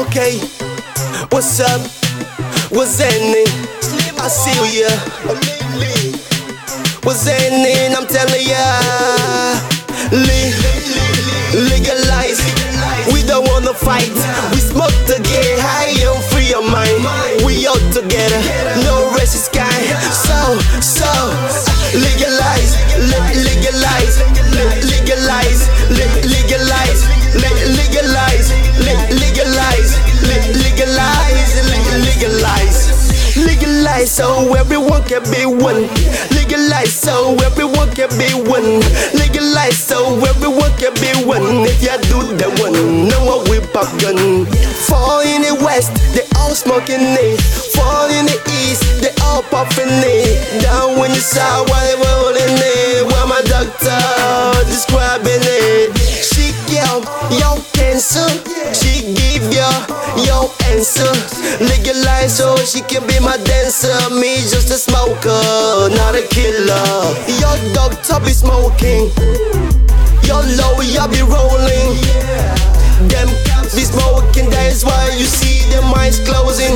Okay, what's up? What's happening? I see ya. What's happening? I'm telling ya. Legalize. We don't wanna fight. We smoke to get high and free your mind. We all together, no rest is kind. So legalize, legalize, legalize, legalize, legalize, legalize, legalize, legalize, so everyone can be one. Legalize, so everyone can be one. Legalize, so everyone can be one. If you do that one, no one will pop gun. Fall in the west, they all smoking it. Fall in the east, they all popping it. Down in the south, while they rolling it. While my doctor describing it. She give your cancer, she give your answer. Legalize so she can be my dancer. Me just a smoker, not a killer. Your doctor be smoking, your low, y'all be rolling. Them cops be smoking, that's why you see them eyes closing.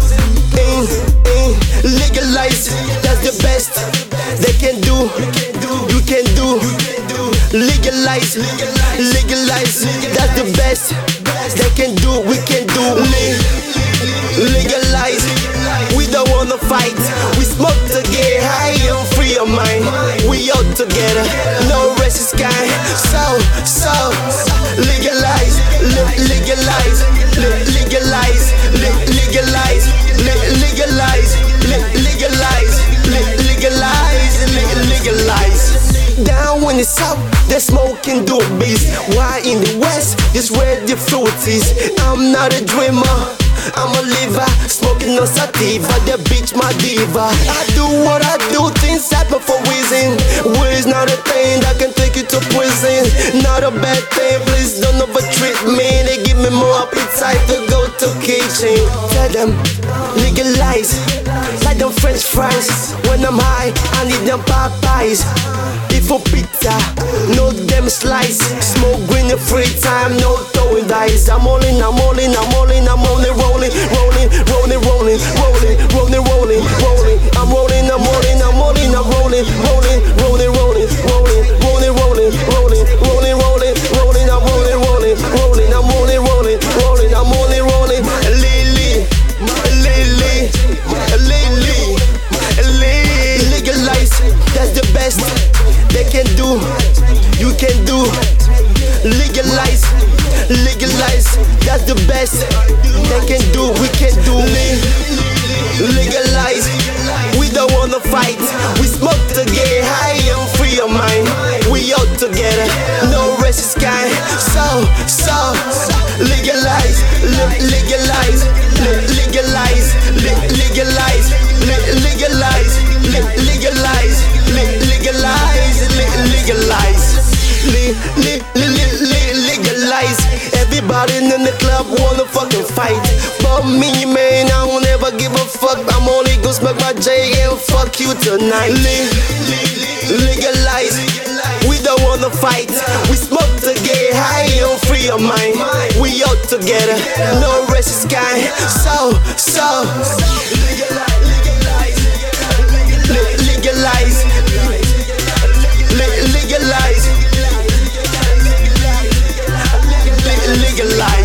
Legalize, that's the best they can do. You can do. Legalize, legalize, that's the best they can do. We can do. Legalize, we don't wanna fight. We smoke to get high and free your mind. We all together, no rest is kind. So legalize, legalize, legalize, legalize, legalize, legalize, legalize, legalize. Down in the south, they're smoking doobies. Why in the west, this where the fruit is. I'm not a dreamer, I'm a liver. Smoking no sativa, the bitch my diva. I do what I do, things happen for reason. Weed's not a thing that can take you to prison. Not a bad thing, please don't overtreat me. They give me more appetite to go to kitchen. Tell them, legalize, like them French fries. When I'm high, I need them Popeyes. For pizza, no damn slice. Smoke green in free time, no throwing dice. I'm only rolling, rolling, rolling, rolling, rolling, rolling, rolling, rolling, rolling. I'm rolling, rolling, rolling, rolling, rolling, rolling, rolling, rolling, rolling, rolling, rolling, rolling, rolling, rolling. I'm rolling, rolling, rolling. I'm rolling, rolling, rolling. I'm rolling, rolling. Legalize, that's the best they can do, you can do. Legalize, legalize, that's the best they can do, we can do. Legalize, we don't wanna fight. We smoke to get high and free your mind. We all together, no rest is kind. So legalize, legalize, legalize, legalize, legalize, legalize, legalize, legalize. Everybody in the club wanna fucking fight, but me, man, I won't ever give a fuck. I'm only gonna smoke my J and fuck you tonight. Legalize, we don't wanna fight. We smoke to get high and free your mind. We all together, no rest is kind. So legalize, legalize, legalize, legalize.